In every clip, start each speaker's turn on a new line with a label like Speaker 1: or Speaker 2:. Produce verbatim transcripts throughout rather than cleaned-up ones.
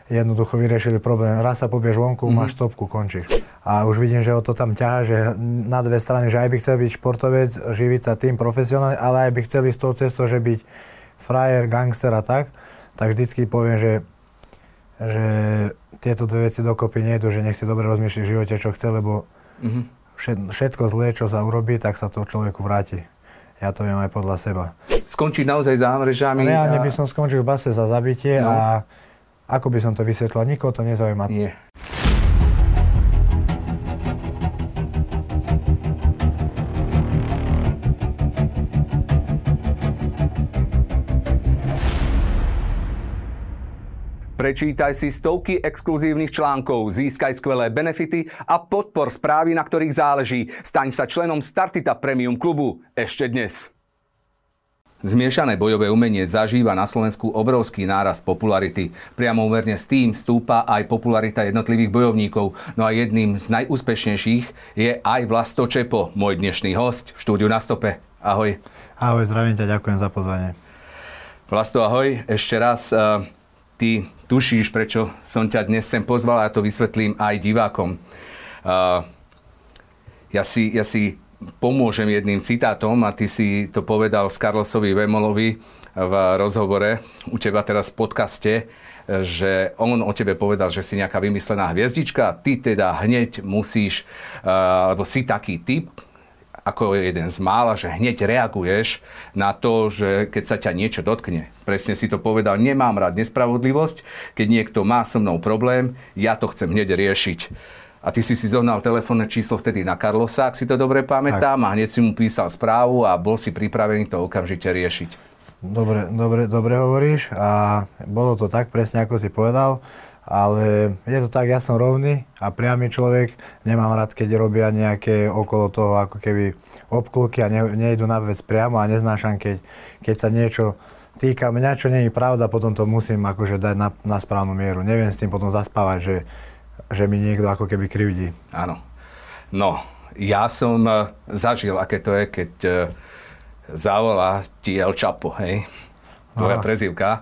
Speaker 1: jednoducho vyriešili problém. Raz sa pobieš vonku, mm-hmm. máš stopku, končíš. A už vidím, že o to tam ťahá, že na dve strany, že aj by chcel byť športovec, živiť sa tým profesionálne, ale aj by chcel ísť tou cestou, že byť frajer, gangster a tak, tak vždycky poviem, že, že tieto dve veci dokopy nejdu, že nech si dobre rozmýšľa v živote, čo chce, lebo mm-hmm. všetko zlé, čo sa urobí, tak sa to človeku vráti. Ja to viem aj podľa seba.
Speaker 2: Skončiť naozaj za mrežami?
Speaker 1: Reálne
Speaker 2: a...
Speaker 1: by som skončil v base za zabitie no. a ako by som to vysvetlil, nikoho to nezaujíma.
Speaker 2: Nie. Prečítaj si stovky exkluzívnych článkov, získaj skvelé benefity a podpor správy, na ktorých záleží. Staň sa členom Startita Premium klubu ešte dnes. Zmiešané bojové umenie zažíva na Slovensku obrovský nárast popularity. Priamo úmerne s tým stúpa aj popularita jednotlivých bojovníkov. No a jedným z najúspešnejších je aj Vlasto Čepo, môj dnešný hosť v štúdiu Na stope. Ahoj.
Speaker 1: Ahoj, zdravím ťa, ďakujem za pozvanie.
Speaker 2: Vlasto, ahoj. Ešte raz, uh, ty tušíš, prečo som ťa dnes sem pozval a ja to vysvetlím aj divákom. Uh, ja si... Ja si pomôžem jedným citátom a ty si to povedal s Carlosovi Vemolovi v rozhovore u teba teraz v podcaste, že on o tebe povedal, že si nejaká vymyslená hviezdička, ty teda hneď musíš, alebo si taký typ, ako jeden z mála, že hneď reaguješ na to, že keď sa ťa niečo dotkne. Presne si to povedal, nemám rád nespravodlivosť, keď niekto má so mnou problém, ja to chcem hneď riešiť. A ty si si zohnal telefónne číslo vtedy na Carlosa, ak si to dobre pamätám, tak. A hneď si mu písal správu a bol si pripravený to okamžite riešiť.
Speaker 1: Dobre, dobre, dobre hovoríš a bolo to tak presne, ako si povedal, ale je to tak, ja som rovný a priamy človek, nemám rád, keď robia nejaké okolo toho ako keby obkluky a ne, nejdu na vec priamo a neznášam, keď, keď sa niečo týka mňa, čo nie je pravda, potom to musím akože dať na, na správnu mieru. Neviem s tým potom zaspávať, že že mi niekto ako keby krivdí.
Speaker 2: Áno. No, ja som uh, zažil, aké to je, keď uh, zavolá ti El Chapo, hej? Tvoja prezývka.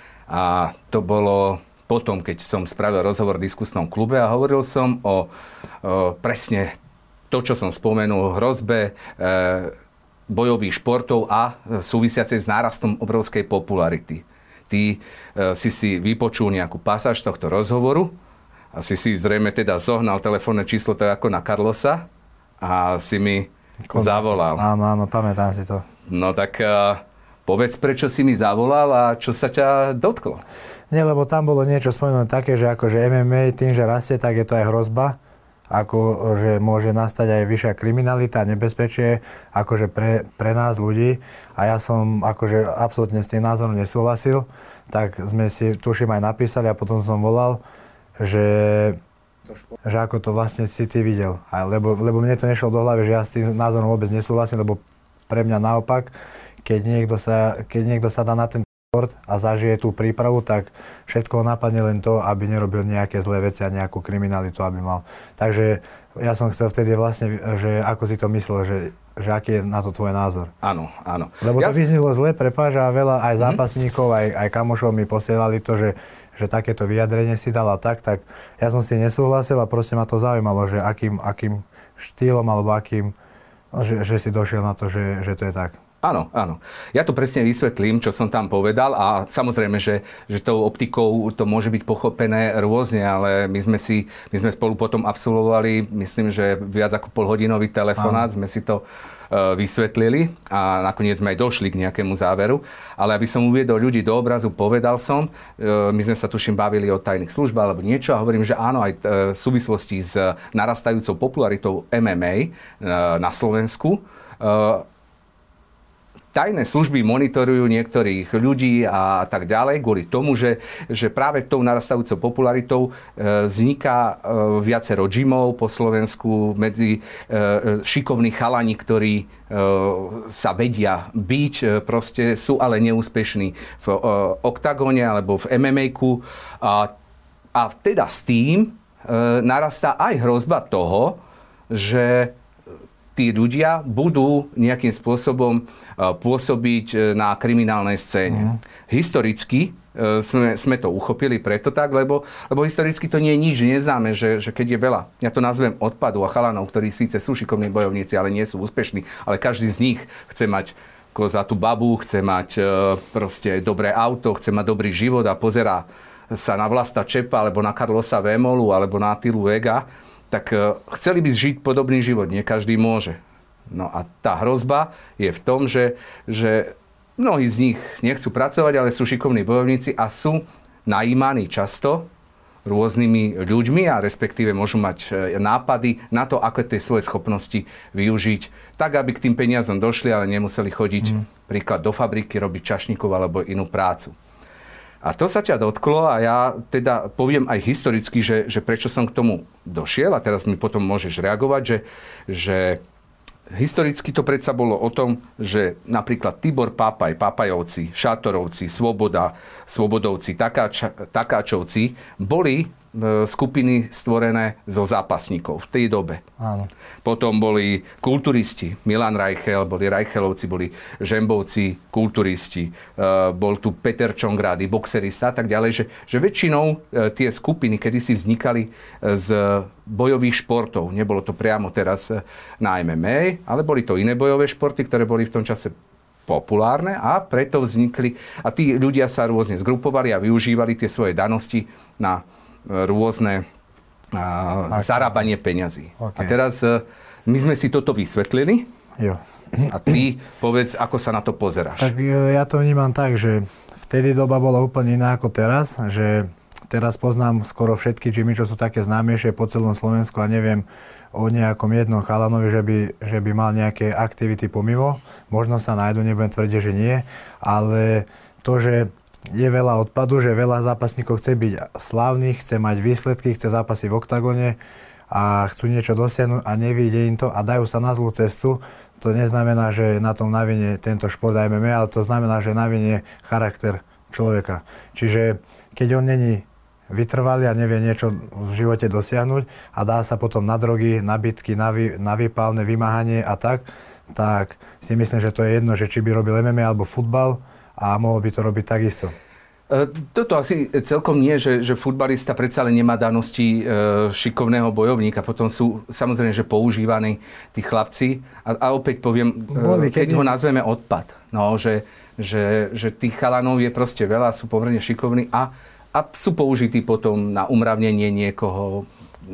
Speaker 2: A to bolo potom, keď som spravil rozhovor v diskusnom klube a hovoril som o, o presne to, čo som spomenul, hrozbe uh, bojových športov a súvisiacej s nárastom obrovskej popularity. Ty uh, si si vypočul nejakú pasáž z tohto rozhovoru, asi si zrejme teda zohnal telefónne číslo tak ako na Carlosa a si mi Kontakt. zavolal.
Speaker 1: Áno, áno, pamätám si to.
Speaker 2: No tak uh, povedz, prečo si mi zavolal a čo sa ťa dotklo?
Speaker 1: Nie, lebo tam bolo niečo spomenuté také, že akože em em á tým, že rastie, tak je to aj hrozba. Ako, že môže nastať aj vyššia kriminalita, nebezpečie, akože pre, pre nás ľudí. A ja som akože absolútne s tým názorom nesúhlasil. Tak sme si, tuším, aj napísali a potom som volal, Že, že ako to vlastne si ty videl. A lebo, lebo mne to nešlo do hlavy, že ja s tým názorom vôbec nesúhlasím, lebo pre mňa naopak, keď niekto sa, keď niekto sa dá na ten šport a zažije tú prípravu, tak všetko napadne len to, aby nerobil nejaké zlé veci a nejakú kriminalitu, aby mal. Takže ja som chcel vtedy vlastne, že ako si to myslel, že, že aký je na to tvoj názor.
Speaker 2: Áno, áno.
Speaker 1: Lebo to
Speaker 2: ja...
Speaker 1: vyznelo zle, prepáč, a veľa aj zápasníkov, mm-hmm. aj, aj kamošov mi posielali to, že že takéto vyjadrenie si dala tak, tak ja som si nesúhlasil a proste ma to zaujímalo, že akým, akým štýlom alebo akým, no, že, že si došiel na to, že, že to je tak.
Speaker 2: Áno, áno. Ja to presne vysvetlím, čo som tam povedal a samozrejme, že, že tou optikou to môže byť pochopené rôzne, ale my sme si, my sme spolu potom absolvovali, myslím, že viac ako polhodinový telefonát, sme si to uh, vysvetlili a nakoniec sme aj došli k nejakému záveru. Ale aby som uviedol ľudí do obrazu, povedal som, uh, my sme sa tuším bavili o tajných službách alebo niečo a hovorím, že áno, aj v súvislosti s narastajúcou popularitou em em á uh, na Slovensku, uh, tajné služby monitorujú niektorých ľudí a tak ďalej kvôli tomu, že, že práve tou narastajúcou popularitou e, vzniká e, viacero džimov po Slovensku medzi e, šikovní chalani, ktorí e, sa vedia byť, e, proste sú ale neúspešní v e, oktagóne alebo v em em á-ku. A, a teda s tým e, narastá aj hrozba toho, že tí ľudia budú nejakým spôsobom pôsobiť na kriminálnej scéne. Mm. Historicky sme, sme to uchopili preto tak, lebo, lebo historicky to nie je nič neznáme, že, že keď je veľa, ja to nazvem odpadu a chalanov, ktorí síce sú šikovní bojovníci, ale nie sú úspešní, ale každý z nich chce mať kozatú babu, chce mať proste dobré auto, chce mať dobrý život a pozerá sa na Vlasta Čepa, alebo na Carlosa Vémolu, alebo na Attilu Vega, tak chceli by žiť podobný život, nie každý môže. No a tá hrozba je v tom, že, že mnohí z nich nechcú pracovať, ale sú šikovní bojovníci a sú najímaní často rôznymi ľuďmi a respektíve môžu mať nápady na to, ako tie svoje schopnosti využiť, tak aby k tým peniazom došli, ale nemuseli chodiť mm. príklad do fabriky, robiť čašníkov alebo inú prácu. A to sa ťa dotklo a ja teda poviem aj historicky, že, že prečo som k tomu došiel a teraz mi potom môžeš reagovať, že, že historicky to predsa bolo o tom, že napríklad Tibor Pápaj, Pápajovci, Šátorovci, Svoboda, Svobodovci, Takáč, Takáčovci boli skupiny stvorené zo zápasníkov v tej dobe.
Speaker 1: Áno.
Speaker 2: Potom boli kulturisti, Milan Reichel, boli Reichelovci, boli Žembovci, kulturisti, bol tu Peter Čongrády, boxerista a tak ďalej, že, že väčšinou tie skupiny kedysi vznikali z bojových športov. Nebolo to priamo teraz na em em á, ale boli to iné bojové športy, ktoré boli v tom čase populárne a preto vznikli a tí ľudia sa rôzne zgrupovali a využívali tie svoje danosti na rôzne a, zarábanie peňazí. Okay. A teraz my sme si toto vysvetlili.
Speaker 1: Jo.
Speaker 2: A ty povedz, ako sa na to pozeráš.
Speaker 1: Tak ja to vnímam tak, že vtedy doba bola úplne iná ako teraz, že teraz poznám skoro všetky gymy, čo sú také známejšie po celom Slovensku a neviem o nejakom jednom chalanovi, že by, že by mal nejaké aktivity pomimo. Možno sa nájdu, nebudem tvrdiť, že nie, ale to, že je veľa odpadu, že veľa zápasníkov chce byť slávnych, chce mať výsledky, chce zápasy v oktagone a chcú niečo dosiahnuť a nevyjde im to a dajú sa na zlú cestu. To neznamená, že na tom navinie tento šport em em á, ale to znamená, že navinie charakter človeka. Čiže keď on není vytrvalý a nevie niečo v živote dosiahnuť a dá sa potom na drogy, na bitky, na, vy, na výpalné vymáhanie a tak, tak si myslím, že to je jedno, že či by robil em em á alebo futbal, a mohol by to robiť takisto.
Speaker 2: Toto asi celkom nie, že, že futbalista predsa len nemá danosti e, šikovného bojovníka. Potom sú samozrejme, že používaní tí chlapci. A, a opäť poviem, Boli, keď, keď ho nazveme odpad. No, že, že, že tých chalanov je proste veľa, sú pomerne šikovní a, a sú použití potom na umravnenie niekoho,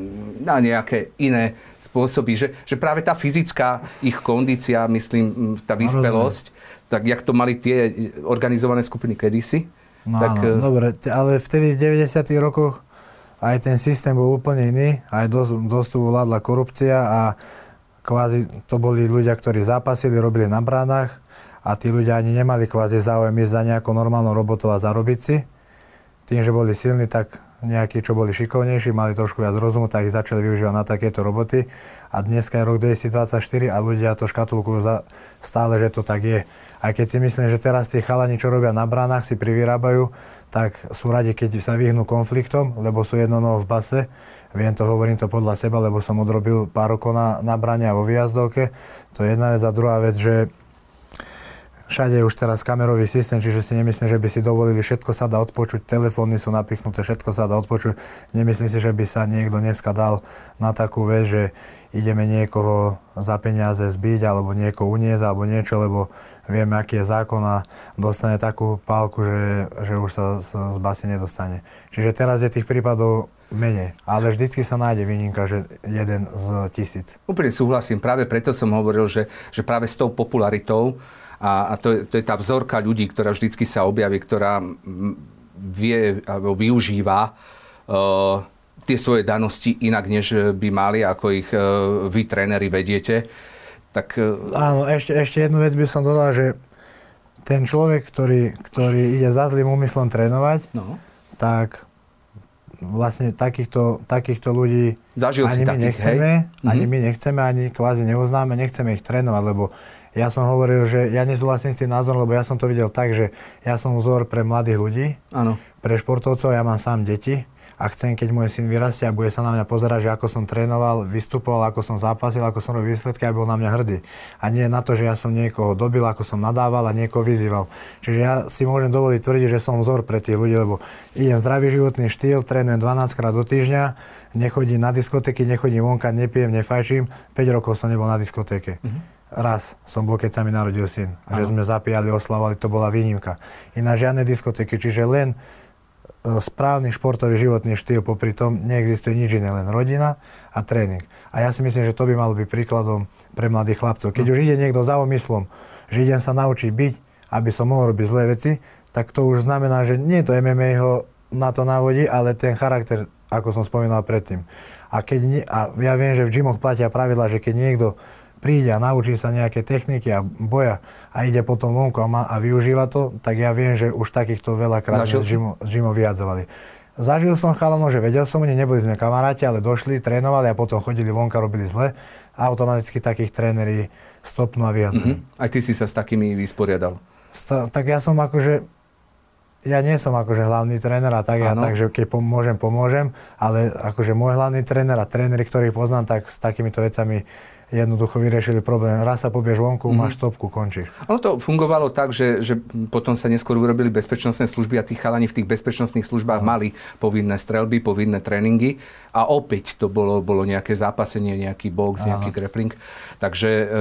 Speaker 2: na nejaké iné spôsoby. Že, že práve tá fyzická ich kondícia, myslím, tá vyspelosť, tak jak to mali tie organizované skupiny kedysi.
Speaker 1: No
Speaker 2: tak,
Speaker 1: áno, dobre, ale vtedy v deväťdesiatych rokoch aj ten systém bol úplne iný, aj dosť, dosť tu vládla korupcia a kvázi to boli ľudia, ktorí zápasili, robili na bránach a tí ľudia ani nemali kvázi záujem ísť za nejakou normálnou robotou a zarobiť si. Tým, že boli silní, tak nejakí, čo boli šikovnejší, mali trošku viac rozumu, tak ich začali využívať na takéto roboty. A dneska je rok dvetisícdvadsaťštyri a ľudia to škatulkujú za, stále, že to tak je. Aj keď si myslím, že teraz tí chalani, čo robia na bránach, si privyrábajú, tak sú radi, keď sa vyhnú konfliktom, lebo sú jedno noho v base. Viem to, hovorím to podľa seba, lebo som odrobil pár rokov na, na bráne a vo výjazdovke. To je jedna vec. A druhá vec, že všade je už teraz kamerový systém, čiže si nemyslím, že by si dovolili, všetko sa dá odpočuť, telefóny sú napichnuté, všetko sa dá odpočuť. Nemyslím si, že by sa niekto dneska dal na takú vec, že ideme niekoho za peniaze zbiť, alebo niekoho uniesť, alebo niečo, lebo vieme, aký je zákon a dostane takú pálku, že, že už sa, sa z basy nedostane. Čiže teraz je tých prípadov menej, ale vždycky sa nájde výnimka, že jeden z tisíc. Úplne
Speaker 2: súhlasím, práve preto som hovoril, že, že práve s tou popularitou a, a to, to je tá vzorka ľudí, ktorá vždycky sa objaví, ktorá vie alebo využíva uh, tie svoje danosti inak, než by mali, ako ich uh, vy, tréneri, vediete. Tak...
Speaker 1: Áno, ešte, ešte jednu vec by som dodal, že ten človek, ktorý, ktorý ide za zlým úmyslom trénovať, no. tak vlastne takýchto, takýchto ľudí
Speaker 2: Zažil
Speaker 1: ani my
Speaker 2: takých,
Speaker 1: nechceme, hej? ani mm-hmm. my nechceme, ani kvázi neuznáme, nechceme ich trénovať, lebo ja som hovoril, že ja nesúhlasím s tým názorom, lebo ja som to videl tak, že ja som vzor pre mladých ľudí,
Speaker 2: Áno.
Speaker 1: pre športovcov, ja mám sám deti a chcem, keď môj syn vyrastie a bude sa na mňa pozerať, že ako som trénoval, vystupoval, ako som zápasil, ako som robil výsledky, aby bol na mňa hrdý. A nie na to, že ja som niekoho dobil, ako som nadával a niekoho vyzýval. Čiže ja si môžem dovoliť tvrdiť, že som vzor pre tých ľudí, lebo idem zdravý životný štýl, trénujem dvanásťkrát do týždňa, nechodím na diskotéky, nechodím vonka, nepijem, nefajčím. päť rokov som nebol na diskotéke. Mm-hmm. Raz som bol, keď sa mi narodil syn. A že sme zapíjali, oslavovali, to bola výnimka. Ináč žiadne diskotéky, čiže len správny športový životný štýl, popri tom neexistuje nič iné, len rodina a tréning. A ja si myslím, že to by malo byť príkladom pre mladých chlapcov. Keď už ide niekto za úmyslom, že idem sa naučiť byť, aby som mohol robiť zlé veci, tak to už znamená, že nie to em em á ho na to navodí, ale ten charakter, ako som spomínal predtým. A, keď nie, a ja viem, že v gymoch platia pravidlá, že keď niekto príde a naučí sa nejaké techniky a boja a ide potom vonku a, má, a využíva to, tak ja viem, že už takýchto veľakrát z gymov vyjadzovali. Zažil som chalanov, že vedel som, oni neboli sme kamaráti, ale došli, trénovali a potom chodili vonka, robili zle a automaticky takých tréneri stopnú a vyjadzujú.
Speaker 2: Mm-hmm. Aj ty si sa s takými vysporiadal?
Speaker 1: Sta- tak ja som akože, ja nie som akože hlavný tréner a tak, ja takže keď pomôžem, pomôžem, ale akože môj hlavný tréner a tréneri, ktorých poznám, tak s takýmito vecami jednoducho vyriešili problém. Raz sa pobieš vonku, mm-hmm. máš stopku, končíš.
Speaker 2: Ono to fungovalo tak, že, že potom sa neskôr urobili bezpečnostné služby a tí chalani v tých bezpečnostných službách Aha. mali povinné streľby, povinné tréningy a opäť to bolo, bolo nejaké zápasenie, nejaký box, Aha. nejaký grappling. Takže e,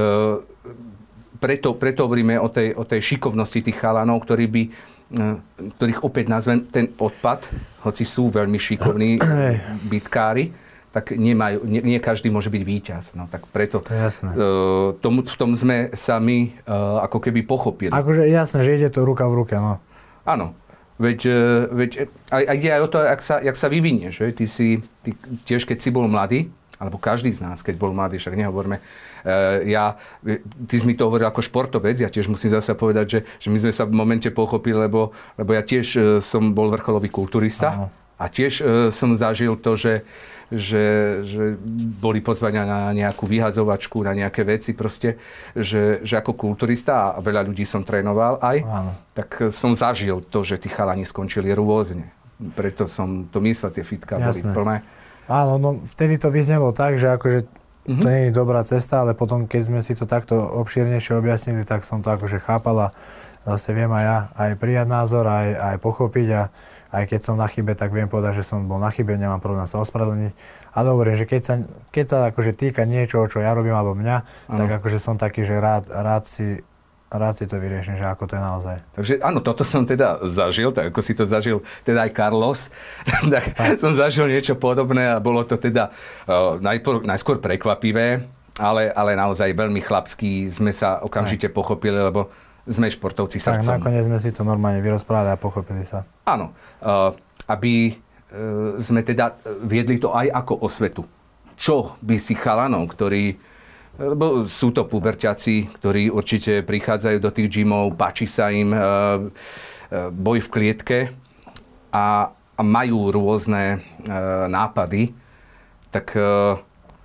Speaker 2: preto, preto hovoríme o tej, o tej šikovnosti tých chalanov, ktorí by, e, ktorých opäť nazvem ten odpad, hoci sú veľmi šikovní bitkári, tak nemajú, nie, nie každý môže byť víťaz. No, tak preto
Speaker 1: to je jasné.
Speaker 2: Uh, tomu, v tom sme sa my uh, ako keby pochopili.
Speaker 1: Akože jasné, že ide to ruka v ruke, no.
Speaker 2: Áno. Veď, uh, veď aj, aj ide aj o to, jak sa, jak sa vyvinieš. Že? Ty si, ty, tiež keď si bol mladý, alebo každý z nás, keď bol mladý, však nehovorme, uh, ja, ty si mi to hovoril ako športovec, ja tiež musím zase povedať, že, že my sme sa v momente pochopili, lebo, lebo ja tiež uh, som bol vrcholový kulturista. Áno. A tiež uh, som zažil to, že Že, že boli pozvania na nejakú vyhadzovačku, na nejaké veci proste, že, že ako kulturista a veľa ľudí som trénoval aj, Áno. tak som zažil to, že tí chalani skončili rôzne. Preto som to myslel, tie fitka boli plné.
Speaker 1: Áno, no vtedy to vyznelo tak, že akože mm-hmm. to nie je dobrá cesta, ale potom, keď sme si to takto obšírnejšie objasnili, tak som to akože chápal a zase viem aj ja aj prijať názor, aj, aj pochopiť a aj keď som na chybe, tak viem povedať, že som bol na chybe, nemám problém sa ospravedlniť. Ale hovorím, že keď sa, keď sa akože týka niečoho, čo ja robím, alebo mňa, ano. tak akože som taký, že rád, rád, si, rád si to vyriešim, že ako to je naozaj.
Speaker 2: Takže áno, toto som teda zažil, tak ako si to zažil teda aj Carlos, tak, tak som zažil niečo podobné a bolo to teda uh, najpor, najskôr prekvapivé, ale, ale naozaj veľmi chlapský sme sa okamžite aj. pochopili, lebo sme športovci srdcom.
Speaker 1: Tak nakoniec sme si to normálne vyrozprávali a pochopili sa.
Speaker 2: Áno, uh, aby uh, sme teda viedli to aj ako osvetu. Čo by si chalanov, ktorí, lebo sú to puberťaci, ktorí určite prichádzajú do tých gymov, páči sa im uh, uh, boj v klietke a, a majú rôzne uh, nápady, tak uh,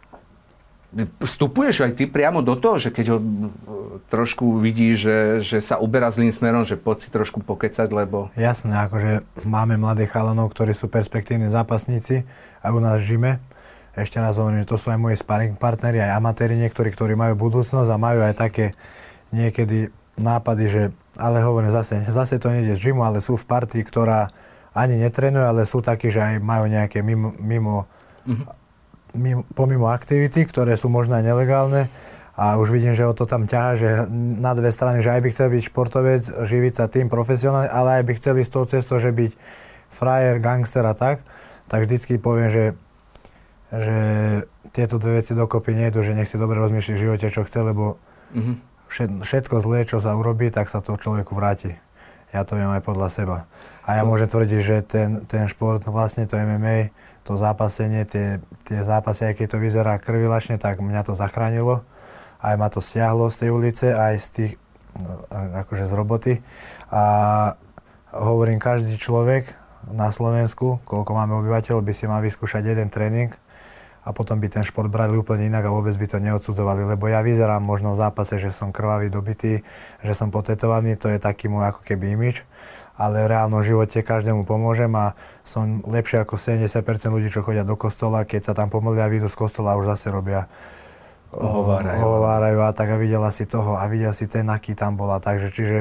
Speaker 2: vstupuješ aj ty priamo do toho, že keď ho trošku vidíš, že, že sa uberá zlým smerom, že poď si trošku pokecať, lebo...
Speaker 1: Jasné, akože máme mladých chalanov, ktorí sú perspektívni zápasníci aj u nás v gyme. Ešte raz hovorím, že to sú aj moji sparring partneri, aj amatéri niektorí, ktorí majú budúcnosť a majú aj také niekedy nápady, že... Ale hovorím, zase, zase to nejde z gymu, ale sú v partii, ktorá ani netrenuje, ale sú takí, že aj majú nejaké mimo... mimo mm-hmm. Mimo, pomimo aktivity, ktoré sú možno aj nelegálne a už vidím, že o to tam ťahá, že na dve strany, že aj by chcel byť športovec, živiť sa tým profesionálne, ale aj by chcel ísť tou cestou, že byť frajer, gangster a tak, tak vždycky poviem, že, že tieto dve veci dokopy nejdu, že nech si dobre rozmýšľa v živote, čo chce, lebo mm-hmm. všetko zlé, čo sa urobí, tak sa to človeku vráti. Ja to viem aj podľa seba. A ja môžem tvrdiť, že ten, ten šport, vlastne to em em á, to zápasenie, tie, tie zápasy, aj keď to vyzerá krvilačne, tak mňa to zachránilo. Aj ma to stiahlo z tej ulice, aj z tých, akože z roboty. A hovorím, každý človek na Slovensku, koľko máme obyvateľov, by si mal vyskúšať jeden tréning a potom by ten šport brali úplne inak a vôbec by to neodsudzovali. Lebo ja vyzerám možno v zápase, že som krvavý, dobitý, že som potetovaný, to je taký môj ako keby imič. ale v reálnom živote každému pomôžem a som lepšie ako sedemdesiat percent ľudí, čo chodia do kostola, keď sa tam pomodlia a vyjdú z kostola a už zase robia
Speaker 2: ohovárajú.
Speaker 1: ohovárajú a tak a videla si toho a videla si ten, aký tam bola. Takže čiže,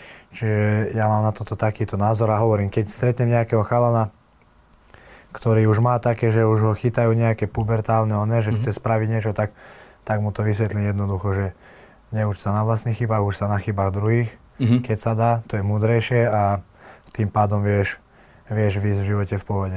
Speaker 1: čiže ja mám na toto takýto názor a hovorím, keď stretnem nejakého chalana, ktorý už má také, že už ho chytajú nejaké pubertálne, on že chce spraviť niečo, tak, tak mu to vysvetlím jednoducho, že neuč sa na vlastných chybách, už sa na chybách druhých, mm-hmm. keď sa dá, to je múdrejšie a tým pádom vieš, vieš výjsť v živote v pohode.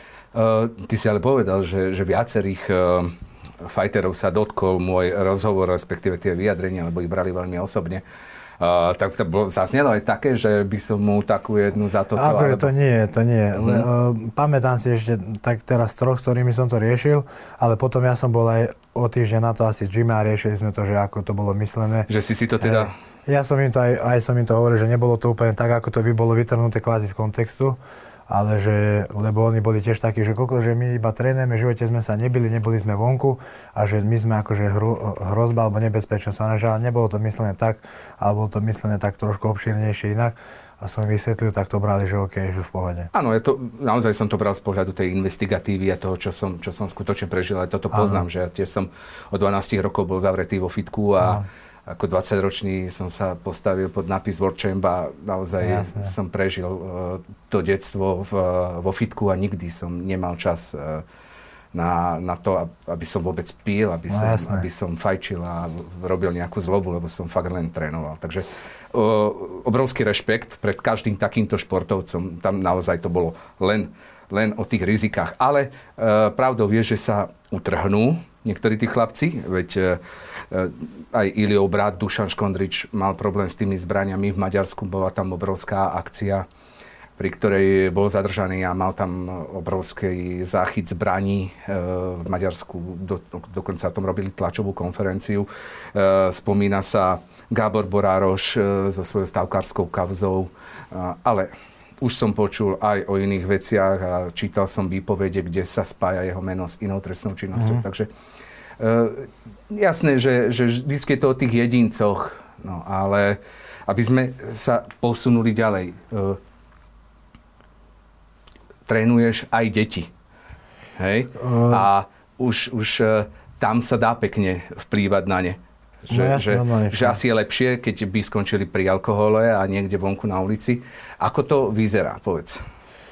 Speaker 2: Uh, ty si ale povedal, že, že viacerých uh, fighterov sa dotkol môj rozhovor, respektíve tie vyjadrenia, lebo ich brali veľmi osobne. Uh, tak to bolo, zaznelo aj také, že by som mu takú jednu za toto...
Speaker 1: Akože
Speaker 2: alebo...
Speaker 1: to nie, to nie. Mm. Le, uh, pamätám si ešte tak teraz troch, s ktorými som to riešil, ale potom ja som bol aj o týždeň na to asi v gyme a riešili sme to, že ako to bolo myslené.
Speaker 2: Že si si to teda...
Speaker 1: E, ja som im to aj, aj som im to hovoril, že nebolo to úplne tak, ako to by bolo vytrhnuté kvázi z kontextu, ale že, lebo oni boli tiež takí, že koľko, že my iba trénujeme, v živote sme sa nebili, neboli sme vonku a že my sme akože hru, hrozba alebo nebezpečenstvo, ale nebolo to myslené tak, ale bolo to myslené tak trošku obšírnejšie inak a som vysvetlil, tak to brali, že OK, že v pohode.
Speaker 2: Áno, je to, naozaj som to bral z pohľadu tej investigatívy a toho, čo som, čo som skutočne prežil, ale toto poznám, ano. Že ja tiež som od dvanásť rokov bol zavretý vo fitku a ano. Ako dvadsaťročný som sa postavil pod nápis World Champ a naozaj Jasne. Som prežil uh, to detstvo v, vo fitku a nikdy som nemal čas uh, na, na to, aby som vôbec pil, aby som, no, aby som fajčil a robil nejakú zlobu, lebo som fakt len trénoval. Takže uh, obrovský rešpekt pred každým takýmto športovcom. Tam naozaj to bolo len, len o tých rizikách. Ale uh, pravdou je, že sa utrhnú niektorí tí chlapci, veď uh, aj Iliov brat Dušan Škondrič mal problém s tými zbraniami. V Maďarsku bola tam obrovská akcia, pri ktorej bol zadržaný a mal tam obrovský záchyt zbraní. V Maďarsku do, dokonca o tom robili tlačovú konferenciu. Spomína sa Gábor Borároš so svojou stavkárskou kauzou, ale už som počul aj o iných veciach a čítal som výpovede, kde sa spája jeho meno s inou trestnou činnosťou. Mm. Takže Uh, jasné, že, že vždy je to o tých jedincoch, no ale aby sme sa posunuli ďalej. Uh, trénuješ aj deti, hej? Uh. A už, už uh, tam sa dá pekne vplývať na ne. Že, no, jasne, že, no, že asi je lepšie, keď by skončili pri alkohole a niekde vonku na ulici. Ako to vyzerá, povedz?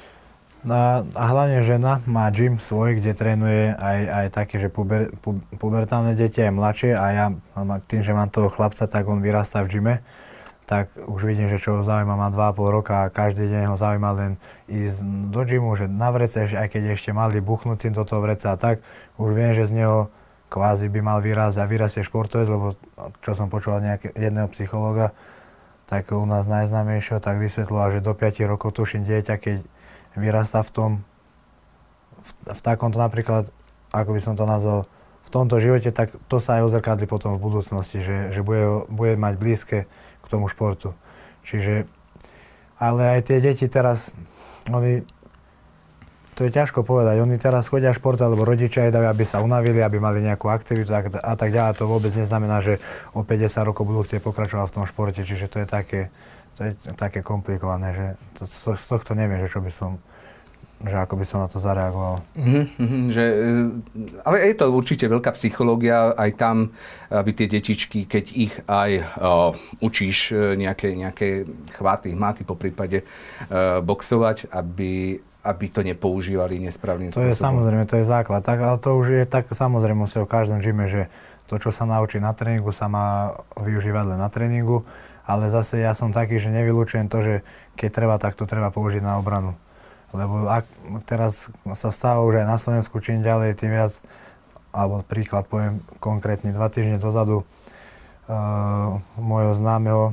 Speaker 1: A, a hlavne žena má gym svoj, kde trénuje aj, aj také, že puber, pu, pubertálne deti, aj mladšie a ja tým, že mám toho chlapca, tak on vyrastá v gyme, tak už vidím, že čo ho zaujíma, má dva a pol roka a každý deň ho zaujíma len ísť do gymu, že na vrece, aj keď ešte mali buchnúť si do toho vreca a tak, už viem, že z neho kvázi by mal výraz a vyrastie športovec, lebo čo som počul nejakého jedného psychológa, tak u nás najznámejšieho, tak vysvetľoval, že do päť rokov tuším dieťa, keď vyrastá v tom, v, v takomto napríklad, ako by som to nazval, v tomto živote, tak to sa aj ozrkadlí potom v budúcnosti, že, že bude, bude mať blízke k tomu športu. Čiže, ale aj tie deti teraz, oni, to je ťažko povedať, oni teraz chodia športovať, lebo rodičia aj dajú, aby sa unavili, aby mali nejakú aktivitu a, a tak ďalej. To vôbec neznamená, že o päťdesiat rokov budú chcieť pokračovať v tom športe, čiže to je také, to je také komplikované, že to, to, z tohto neviem, že čo by som, že ako by som na to zareagoval.
Speaker 2: Mm-hmm, že, ale je to určite veľká psychológia aj tam, aby tie detičky, keď ich aj o, učíš nejaké, nejaké chváty, hmaty, po prípade o, boxovať, aby, aby to nepoužívali nesprávnym
Speaker 1: spôsobom. To je samozrejme, to je základ, tak, ale to už je tak samozrejme v každom gyme, že to, čo sa naučí na tréningu, sa má využívať len na tréningu. Ale zase ja som taký, že nevylučujem to, že keď treba, tak to treba použiť na obranu. Lebo ak teraz sa stáva už aj na Slovensku čím ďalej, tým viac, alebo príklad poviem konkrétne, dva týždne dozadu uh, môjho známeho uh,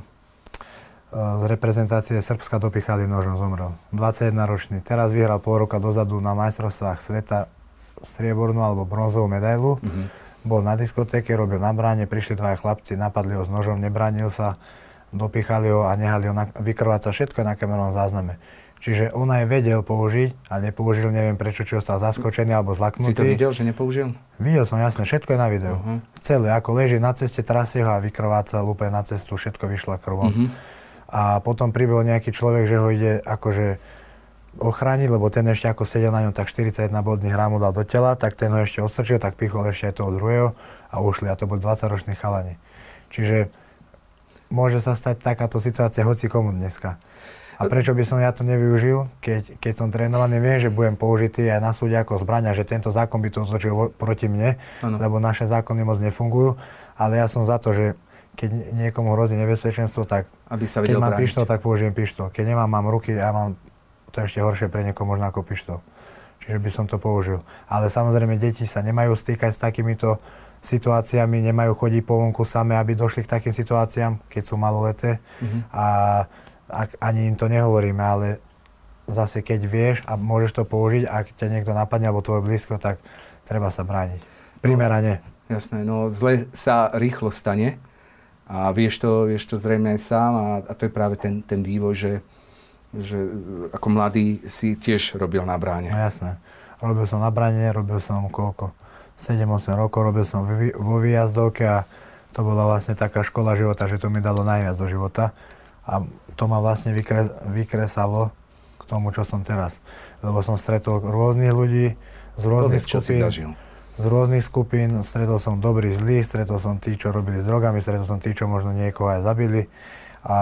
Speaker 1: z reprezentácie Srbska dopichali nožom, zomrel. dvadsaťjedenročný. Teraz vyhral pol roka dozadu na majstrovstvách sveta striebornú alebo bronzovú medailu. Mm-hmm. Bol na diskotéke, robil na bráne, prišli dvaja chlapci, napadli ho s nožom, nebránil sa, dopichali ho a nehali ho na, vykrvácať, všetko je na kamerovom zázname. Čiže on aj vedel použiť a nepoužil, neviem prečo, či ostal zaskočený alebo zlaknutý.
Speaker 2: Si to videl, že nepoužil?
Speaker 1: Videl som, jasne, všetko je na videu. Uh-huh. Celé, ako leží na ceste, trasie ho a vykrvácal úplne na cestu, všetko vyšlo krvom. Uh-huh. a potom pribehol nejaký človek, že ho ide akože ochrániť, lebo ten ešte ako sedel na ňom, tak štyridsaťjeden bodných rámu dal do tela, tak ten ho ešte odstrčil, tak pichol ešte aj toho druhého a ušli. A to boli dvadsaťroční chalani. Čiže môže sa stať takáto situácia hoci komu dneska. A prečo by som ja to nevyužil, keď, keď som trénovaný, viem, že budem použitý aj na súde ako zbraň a že tento zákon by to otočil proti mne, ano. Lebo naše zákony moc nefungujú, ale ja som za to, že keď niekomu hrozí nebezpečenstvo, tak
Speaker 2: aby sa
Speaker 1: keď mám
Speaker 2: brániť.
Speaker 1: pištol, tak použijem pištol. Keď nemám, mám ruky a mám to ešte horšie pre niekoho možno ako pištol. Čiže by som to použil. Ale samozrejme, deti sa nemajú stýkať s takýmito situáciami, nemajú chodiť po vonku same, aby došli k takým situáciám, keď sú maloleté. Mm-hmm. A ak, ani im to nehovoríme, ale zase keď vieš a môžeš to použiť, ak ťa niekto napadne alebo tvoj blízko, tak treba sa brániť. Primerane.
Speaker 2: No, jasné, no zle sa rýchlo stane a vieš to, vieš to zrejme aj sám a, a to je práve ten, ten vývoj, že, že ako mladý si tiež robil na bráne.
Speaker 1: No jasné. Robil som na bráne, robil som koľko? sedem osem rokov, robil som vo výjazdovke a to bola vlastne taká škola života, že to mi dalo najviac do života. A to ma vlastne vykres, vykresalo k tomu, čo som teraz. Lebo som stretol rôznych ľudí z rôznych
Speaker 2: Povedz,
Speaker 1: skupín. Z rôznych skupín. Stretol som dobrých, zlých, stretol som tí, čo robili s drogami, stretol som tí, čo možno niekoho aj zabili. A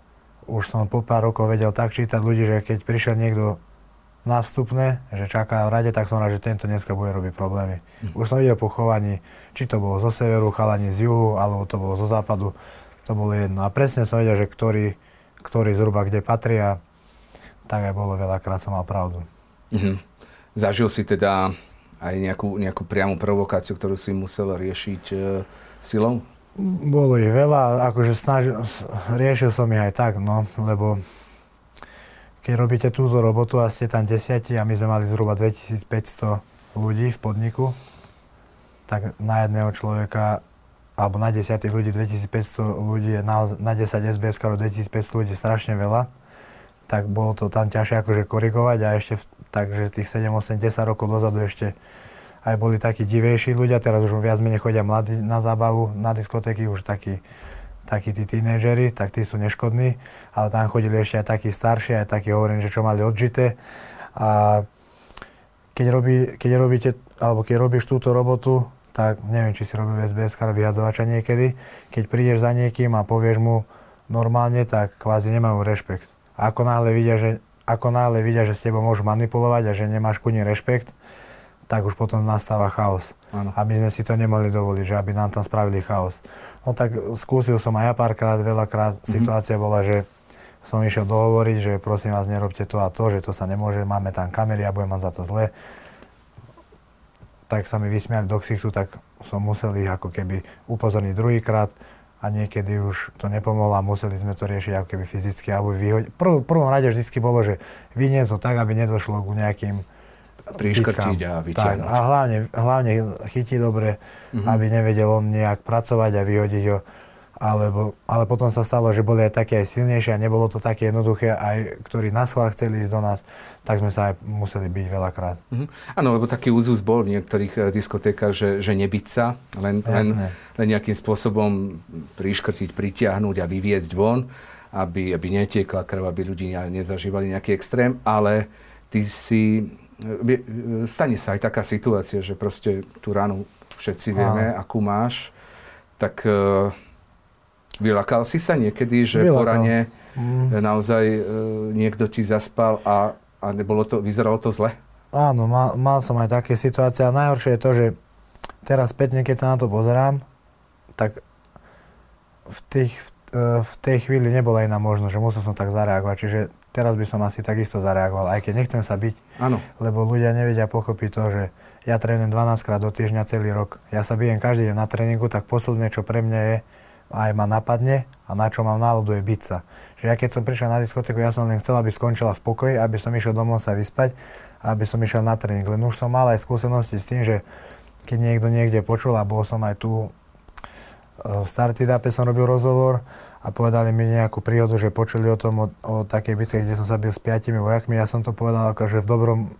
Speaker 1: už som po pár rokov vedel tak čítať ľudí, že keď prišiel niekto na vstupné, že čaká v rade, tak som rád, že tento dneska bude robiť problémy. Mm. Už som videl po chovaní, či to bolo zo severu, chalani z juhu, alebo to bolo zo západu. To bolo jedno. A presne som vedel, že ktorý, ktorý zhruba kde patria, tak aj bolo veľakrát som mal pravdu.
Speaker 2: Mm-hmm. Zažil si teda aj nejakú, nejakú priamu provokáciu, ktorú si musel riešiť e, silou?
Speaker 1: Bolo ich veľa, akože snažil, riešil som ich aj tak, no, lebo keď robíte túto robotu a ste tam desiatí a my sme mali zhruba dvetisícpäťsto ľudí v podniku, tak na jedného človeka alebo na desiatich ľudí, dvetisícpäťsto ľudí, na, na desať es bé eskárov dvetisícpäťsto ľudí strašne veľa, tak bolo to tam ťažšie akože korigovať a ešte v, takže tých sedem, osem, desať rokov dozadu ešte aj boli takí divejší ľudia, teraz už viac menej chodia mladí na zábavu, na diskotéky, už takí, takí tí tínedžeri, tak tí sú neškodní, ale tam chodili ešte aj takí starší, aj takí hovorím, že čo mali odžité. A keď, robí, keď robíte, alebo keď robíš túto robotu, tak neviem, či si robil es bé eska vyhadzovača niekedy, keď prídeš za niekým a povieš mu normálne, tak kvázi nemajú rešpekt. A ako náhle vidia, že, ako náhle vidia, že s tebou môžu manipulovať a že nemáš ku nim rešpekt, tak už potom nastáva chaos. Ano. A my sme si to nemohli dovoliť, že aby nám tam spravili chaos. No tak skúsil som aj ja párkrát, veľakrát. Mm-hmm. Situácia bola, že som išiel dohovoriť, že prosím vás, nerobte to a to, že to sa nemôže, máme tam kamery a budem mať za to zle. Tak sa mi vysmiali do ksichtu, tak som musel ich ako keby upozorniť druhýkrát a niekedy už to nepomohlo a museli sme to riešiť ako keby fyzicky alebo vyhodiť. Prv, prvom rade vždycky bolo, že vyniesť ho tak, aby nedošlo k nejakým
Speaker 2: priškrtiť a vyťahnuť.
Speaker 1: Tak, a hlavne, hlavne chytiť dobre, mm-hmm. aby nevedel on nejak pracovať a vyhodiť ho. Alebo, ale potom sa stalo, že boli aj také aj silnejšie a nebolo to také jednoduché, aj ktorí na schvál chceli ísť do nás, tak sme sa aj museli byť veľakrát. Áno,
Speaker 2: mm-hmm. lebo taký úzus bol v niektorých diskotékach, že, že nebyť sa, len, len, len nejakým spôsobom priškrtiť, pritiahnuť a vyviesť von, aby, aby netiekla krv, aby ľudí nezažívali nejaký extrém, ale ty si, stane sa aj taká situácia, že proste tú ranu všetci vieme, Aha. akú máš, tak vyľakal si sa niekedy, že Vylakal. po rane mm. naozaj e, niekto ti zaspal a, a nebolo to, vyzeralo to zle?
Speaker 1: Áno, mal, mal som aj také situácie a najhoršie je to, že teraz spätne, keď sa na to pozerám, tak v, tých, v, v tej chvíli nebola iná možnosť, že musel som tak zareagovať. Čiže teraz by som asi takisto zareagoval, aj keď nechcem sa byť,
Speaker 2: Áno.
Speaker 1: lebo ľudia nevedia pochopiť to, že ja trénujem dvanásťkrát do týždňa celý rok. Ja sa bijem každý deň na tréningu, tak posledné, čo pre mňa je, aj ma napadne a na čo mám náladu je byť sa. Že ja keď som prišiel na diskotéku, ja som len chcel, aby skončila v pokoji, aby som išiel domov sa vyspať a aby som išiel na tréning. Len už som mal aj skúsenosti s tým, že keď niekto niekde počul a bol som aj tu v Startidape som robil rozhovor a povedali mi nejakú príhodu, že počuli o tom, o, o takej bitke, kde som sa bil s piatimi vojakmi. Ja som to povedal akože v dobrom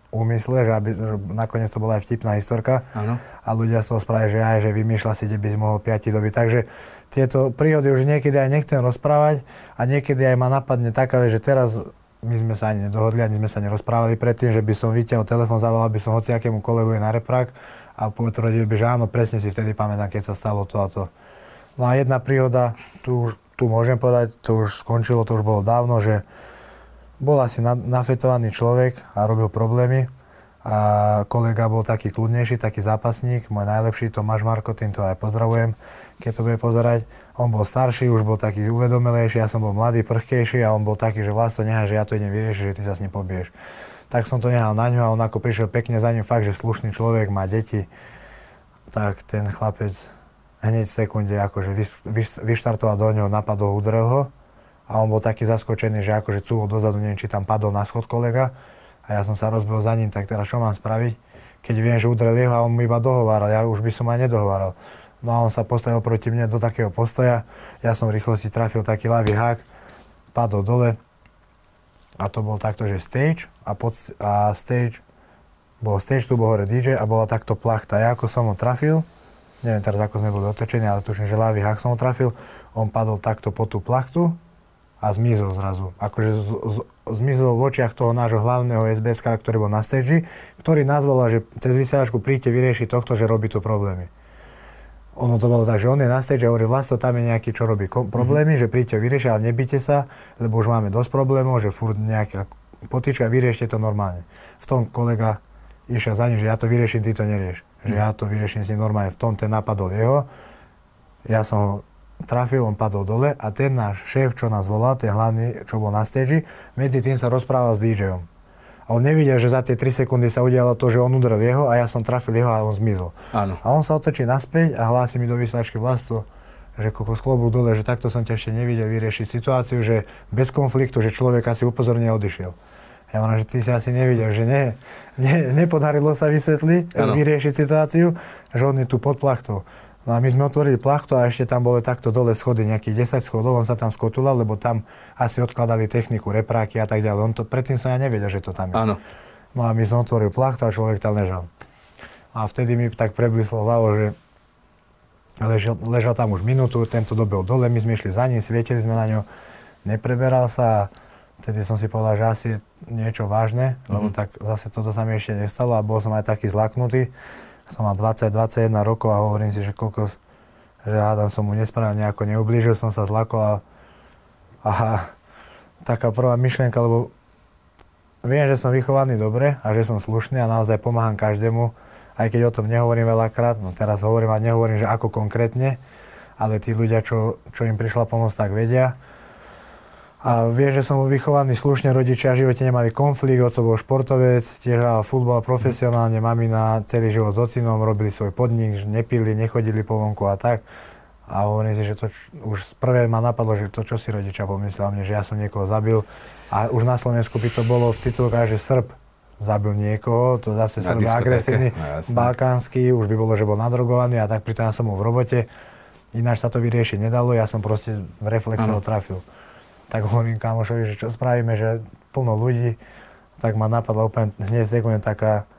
Speaker 1: úmysle, že aby, že nakoniec to bola aj vtipná historka.
Speaker 2: Áno.
Speaker 1: A ľudia z toho spravia, že aj, že vymýšľa si, kde by si mohol piati dobiť. Takže tieto príhody už niekedy aj nechcem rozprávať a niekedy aj ma napadne taká vec, že teraz my sme sa ani nedohodli, ani sme sa nerozprávali predtým, že by som vytiahol telefón, zavolal by som hociakému kolegovi na reprák a potvrdil by, že áno, presne si vtedy pamätám, keď sa stalo to a to. No a jedna príhoda, tu, tu môžem povedať, to už skončilo, to už bolo dávno, že bol asi na, nafetovaný človek a robil problémy a kolega bol taký kľudnejší, taký zápasník, môj najlepší, Tomáš Marko, týmto aj pozdravujem, keď to bude pozerať. On bol starší, už bol taký uvedomelejší, ja som bol mladý, prchkejší a on bol taký, že Vlasto, nehaj, že ja to idem vyriešiť, že ty sa s ním pobiješ. Tak som to nehal na ňu a on ako prišiel pekne za ním, fakt, že slušný človek, má deti, tak ten chlapec hneď v sekunde akože vys, vys, vyštartoval do neho, napadol, udrel ho a on bol taký zaskočený, že akože cúvol dozadu, neviem, či tam padol na schod kolega a ja som sa rozbil za ním, tak teraz čo mám spraviť, keď viem, že udrel jeho a on mu iba dohováral, ja už by som aj nedohováral. No a on sa postavil proti mne do takého postoja, ja som rýchlo si trafil taký ľavý hák, padol dole a to bol takto, že stage a, pod, a stage, bol stage, tu bol hore dý džej a bola takto plachta. Ja ako som ho trafil, neviem teraz ako sme boli otočení, ale tuším, že ľavý hák som ho trafil, on padol takto po tú plachtu a zmizol zrazu. Akože z, z, zmizol v očiach toho nášho hlavného es bé eska, ktorý bol na stage, ktorý nás volal, že cez vysielačku príďte vyriešiť tohto, že robí tu problémy. Ono to bolo tak, že on je na stage a hovorí, Vlasto, tam je nejaký, čo robí kom- problémy, mm-hmm. že príďte vyriešiť, ale nebíte sa, lebo už máme dosť problémov, že furt nejaká potýčka, vyriešte to normálne. V tom kolega išiel za ním, že ja to vyrieším, ty to nerieš. Že mm. ja to vyrieším s ním normálne. V tom ten napadol jeho, ja som ho trafil, on padol dole a ten náš šéf, čo nás volal, ten hlavný, čo bol na stage, medzi tým sa rozprával s dý džejom. A on nevidel, že za tie tri sekundy sa udialo to, že on udrel jeho a ja som trafil jeho a on zmizol.
Speaker 2: Áno.
Speaker 1: A on sa otočí naspäť a hlási mi do vysielačky, Vlasto, že kokos klobúk dole, že takto som ťa ešte nevidel vyriešiť situáciu, že bez konfliktu, že človek asi upozorne odišiel. Ja hovorím, že ty si asi nevidel, že ne, ne, nepodarilo sa vysvetliť, ano. Vyriešiť situáciu, že on je tu pod plachtou. No a my sme otvorili plachtu a ešte tam boli takto dole schody, nejakých desať schodov, on sa tam skotulal, lebo tam asi odkladali techniku, repráky a tak ďalej. On to, predtým som ja nevedel, že to tam je.
Speaker 2: Áno.
Speaker 1: No a my sme otvorili plachtu a človek tam ležal. A vtedy mi tak preblíslo hlavo, že ležal, ležal tam už minútu, tento dobil dole, my sme išli za ním, svietili sme na ňo, nepreberal sa. Vtedy som si povedal, že asi je niečo vážne, mm-hmm. lebo tak zase toto sa mi ešte nestalo a bol som aj taký zlaknutý. Som mal dvadsať dvadsaťjeden rokov a hovorím si, že kokos, že hádam som mu nesprávne nejako neublížil, som sa zlakol a, a taká prvá myšlienka, lebo viem, že som vychovaný dobre a že som slušný a naozaj pomáham každému, aj keď o tom nehovorím veľakrát, no teraz hovorím a nehovorím, že ako konkrétne, ale tí ľudia, čo, čo im prišla pomoc, tak vedia. A viem, že som vychovaný slušne, rodičia v živote nemali konflikt, oco bol športovec, tiež hral futbal profesionálne, mamina celý život s ocinom, robili svoj podnik, nepili, nechodili po vonku a tak. A hovorím si, že to už prvé ma napadlo, že to čo si rodičia pomyslel mne, že ja som niekoho zabil. A už na Slovensku by to bolo v titulkách, že Srb zabil niekoho, to zase Srb agresívny, no, balkánsky, už by bolo, že bol nadrogovaný a tak pritom ja som bol v robote. Ináč sa to vyriešiť nedalo, ja som proste v reflexe ho trafil. Tak hovorím kamošovi, že čo spravíme, že plno ľudí, tak ma napadla úplne hneď sekunde taká,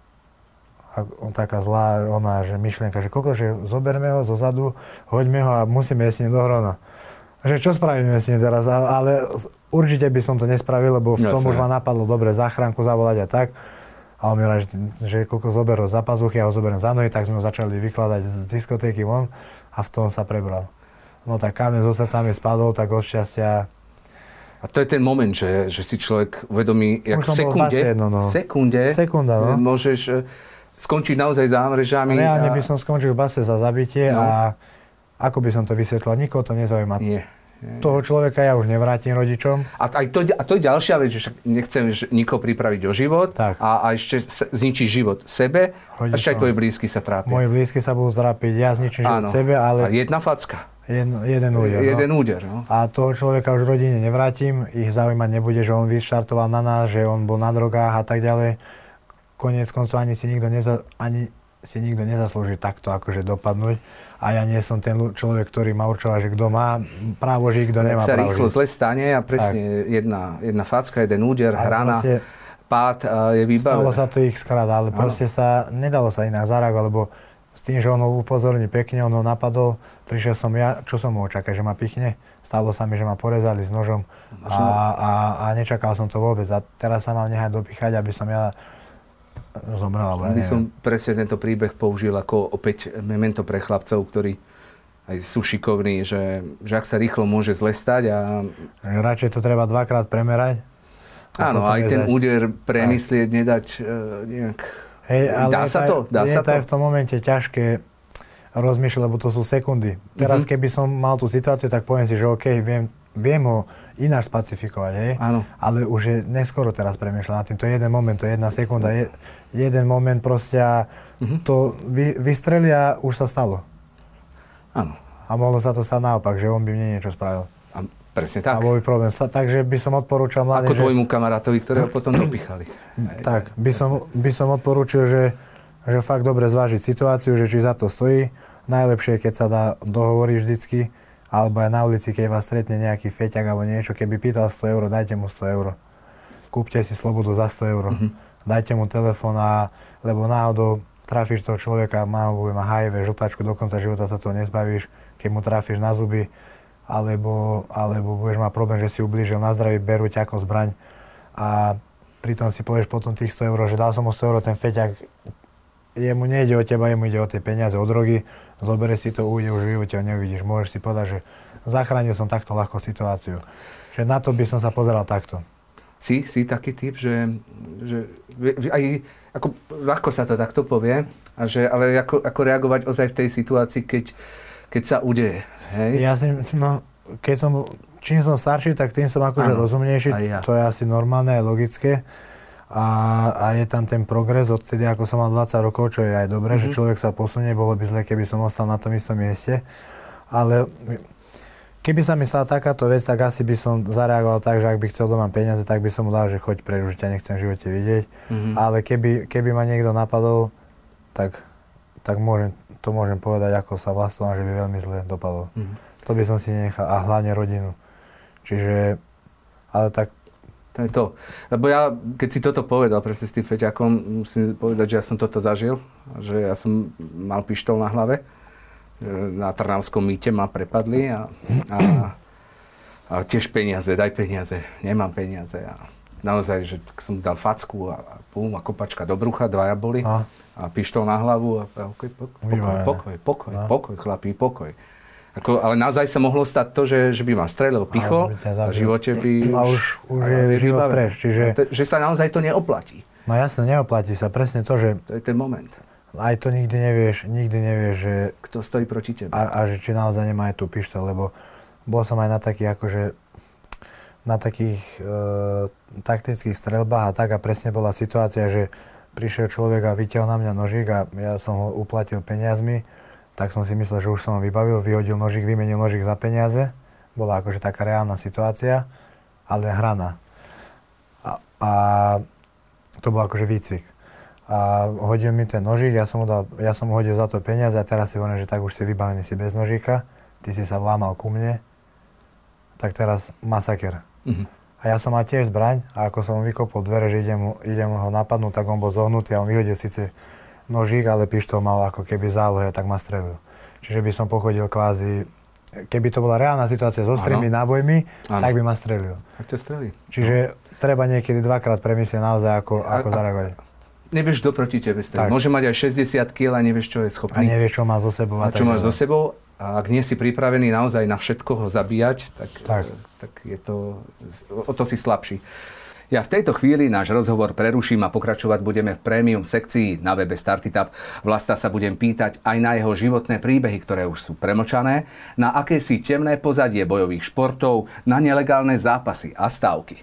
Speaker 1: taká zlá ona, že myšlienka, že koľko, že zoberme ho zozadu, hoďme ho a musíme jesť s ním do hrona. Že čo spravíme s ním teraz, ale určite by som to nespravil, lebo v tom Jasne. Už ma napadlo dobre záchranku zavolať a tak. A on mi hovorí, že, že koľko zober ho za pazuchy, ja ho zoberiem za nohy, tak sme ho začali vykladať z diskotéky von a v tom sa prebral. No tak kameň zo srdca mi spadol, tak od šťastia.
Speaker 2: A to je ten moment, že, že si človek uvedomí, jak v sekunde,
Speaker 1: jedno, no.
Speaker 2: sekunde Sekunda, no. môžeš skončiť naozaj za mrežami.
Speaker 1: Reálne a... by som skončil v base za zabitie no. a ako by som to vysvetlil, nikoho to nezaujíma. Nie. Nie. Toho človeka ja už nevrátim rodičom.
Speaker 2: A, aj to, a to je ďalšia vec, že však nechcem nikoho pripraviť o život a, a ešte zničí život sebe rodičom. A ešte aj tvoji blízky sa trápia.
Speaker 1: Moji blízky sa budú trápiť, ja zničím život sebe, ale...
Speaker 2: A jedna facka.
Speaker 1: Jeden, jeden úder.
Speaker 2: Jeden
Speaker 1: no.
Speaker 2: úder, no.
Speaker 1: A toho človeka už v rodine nevrátim, ich zaujímať nebude, že on vyštartoval na nás, že on bol na drogách a tak ďalej. Koniec koncov ani si nikto, neza, ani si nikto nezaslúži takto akože dopadnúť. A ja nie som ten človek, ktorý ma určoval, že kto má právo žiť, kto nemá
Speaker 2: sa
Speaker 1: právo
Speaker 2: rýchlo
Speaker 1: žiť.
Speaker 2: Zle stane a presne jedna, jedna facka, jeden úder,
Speaker 1: a
Speaker 2: hrana.
Speaker 1: Proste,
Speaker 2: pád a je vybavené.
Speaker 1: Stalo sa to ich skrát, ale ano. Proste sa, nedalo sa inak zareagovať, lebo s tým, že on ho upozorní pekne, on ho napadol, prišiel som ja, čo som mohol čakať, že ma pichne? Stalo sa mi, že ma porezali s nožom a, a, a nečakal som to vôbec. A teraz sa mám nehať dopichať, aby som ja zomrel. Ja
Speaker 2: by som presne tento príbeh použil ako opäť memento pre chlapcov, ktorí aj sú šikovní, že, že ak sa rýchlo môže zle stať a...
Speaker 1: Radšej to treba dvakrát premerať.
Speaker 2: Áno, aj ten úder premyslieť, nedať uh, nejak...
Speaker 1: Hej, ale
Speaker 2: dá sa to? Dá
Speaker 1: je
Speaker 2: sa
Speaker 1: to?
Speaker 2: Je
Speaker 1: v tom momente ťažké rozmýšľať, lebo to sú sekundy. Teraz, mm-hmm. keby som mal tú situáciu, tak poviem si, že OK, viem, viem ho ináč spacifikovať, hej?
Speaker 2: Áno.
Speaker 1: Ale už je neskoro teraz premýšľať nad tým. To je jeden moment, to je jedna sekunda, je, jeden moment proste a mm-hmm. to vy, vystrelia, už sa stalo.
Speaker 2: Áno.
Speaker 1: A mohlo sa to stať naopak, že on by mne niečo spravil.
Speaker 2: A presne tak.
Speaker 1: A bol by problém. Takže by som odporúčal mladým,
Speaker 2: Ako tvojmu kamarátovi, ktorého potom dopichali.
Speaker 1: Tak, by som, by som odporúčil, že, že fakt dobre zvážiť situáciu, že či za to stojí. Najlepšie, keď sa dá dohovoriť vždycky, alebo aj na ulici, keď vás stretne nejaký feťak alebo niečo, keby pýtal sto eur, dajte mu sto eur. Kúpte si slobodu za sto eur. Mm-hmm. Dajte mu telefón, a, lebo náhodou trafíš toho človeka, má, má há í vé, žltačku, do konca života sa toho nezbavíš, keď mu trafíš na zuby, alebo, alebo budeš mať problém, že si ublížil na zdraví, berú ťa ako zbraň a pritom si povieš potom tých sto eur, že dal som mu sto eur, ten feťak, jemu nejde o teba, jemu ide o tie peniaze, o drogy, zoberie si to, ujde, už v živote ho neuvidíš. Môžeš si povedať, že zachránil som takto ľahko situáciu. Že na to by som sa pozeral takto.
Speaker 2: Si, si taký typ, že, že aj ako, ľahko sa to takto povie, a že, ale ako, ako reagovať ozaj v tej situácii, keď, keď sa udeje, hej?
Speaker 1: Ja si, no, keď som, čím som starší, tak tým som akože ano, rozumnejší, ja. To je asi normálne, aj logické. A, a je tam ten progres odtedy, ako som mal dvadsať rokov, čo je aj dobré, mm-hmm. že človek sa posunie, bolo by zle, keby som ostal na tom istom mieste. Ale keby sa mi stala takáto vec, tak asi by som zareagoval tak, že ak by chcel doma peniaze, tak by som mu dal, že choď preč, už ťa nechcem v živote vidieť. Mm-hmm. Ale keby, keby ma niekto napadol, tak, tak môžem, to môžem povedať, ako sa vlastne, že by veľmi zle dopadlo. Mm-hmm. To by som si nenechal, a hlavne rodinu. Čiže, ale tak...
Speaker 2: To je to. Lebo ja, keď si toto povedal presne s tým feťakom, musím povedať, že ja som toto zažil. Že ja som mal pištol na hlave. Na Trnavskom mýte ma prepadli a, a, a tiež peniaze, daj peniaze. Nemám peniaze. A naozaj, že som dal facku a, a pum, a kopačka do brucha, dvaja boli. A, a pištol na hlavu a, a okay, pokoj, pokoj, pokoj, pokoj, pokoj, chlapí, pokoj. Ako, ale naozaj sa mohlo stať to, že, že by ma strelil, pichol a v živote by
Speaker 1: a už, už je život preč. Čiže...
Speaker 2: To, že sa naozaj to neoplatí.
Speaker 1: No jasne, neoplatí sa. Presne to, že...
Speaker 2: To je ten moment.
Speaker 1: Aj to nikdy nevieš, nikdy nevieš, že...
Speaker 2: Kto stojí proti tebe.
Speaker 1: A, a že či naozaj nemá aj tú pištoľ, lebo bol som aj na takých, akože... Na takých e, taktických streľbách a tak a presne bola situácia, že prišiel človek a vytiaľ na mňa nožík a ja som ho uplatil peniazmi. Tak som si myslel, že už som ho vybavil, vyhodil nožík, vymenil nožík za peniaze. Bola akože taká reálna situácia, ale hraná. A, a to bol akože výcvik. A hodil mi ten nožík, ja som, ho dal, ja som ho hodil za to peniaze a teraz si hovorím, že tak už si vybavený si bez nožíka, ty si sa vlámal ku mne, tak teraz masaker. Mm-hmm. A ja som mal tiež zbraň a ako som vykopol dvere, že idem, idem ho napadnúť, tak on bol zohnutý a on vyhodil síce nožík, ale pištol mal ako keby zálohe, tak ma strelil. Čiže by som pochodil kvázi, keby to bola reálna situácia so ostrými nábojmi, ano. Tak by ma strelil.
Speaker 2: Tak ťa strelí.
Speaker 1: Čiže no. Treba niekedy dvakrát premyslieť naozaj, ako, a, ako zareagovať.
Speaker 2: Nevieš, kto proti tebe strelí. Môže mať aj šesťdesiat kíl a nevieš, čo je schopný.
Speaker 1: A nevieš, čo má so sebou.
Speaker 2: A, a čo máš so sebou. A ak nie si pripravený naozaj na všetko ho zabíjať, tak, tak. tak je to, o to si slabší. Ja v tejto chvíli náš rozhovor preruším a pokračovať budeme v prémium sekcii na webe Startitap. Vlasta sa budem pýtať aj na jeho životné príbehy, ktoré už sú premlčané, na akési temné pozadie bojových športov, na nelegálne zápasy a stávky.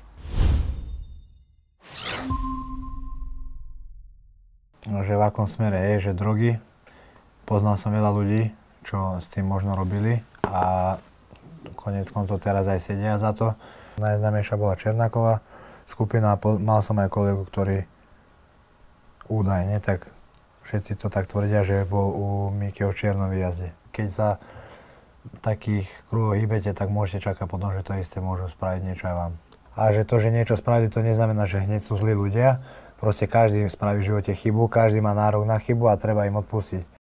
Speaker 1: No, že v akom smere je, že drogy. Poznal som veľa ľudí, čo s tým možno robili a koniec koncov teraz aj sedia za to. Najznámejšia bola Černáková skupina a mal som aj kolegu, ktorý údajne, tak všetci to tak tvrdia, že bol u Mikyho v čiernom výjazde. Keď sa v takých kruhoch hýbete, tak môžete čakať potom, že to isté môžu spraviť niečo aj vám. a že to, že niečo spravili, to neznamená, že hneď sú zlí ľudia. Proste každý spraví v živote chybu, každý má nárok na chybu a treba im odpustiť.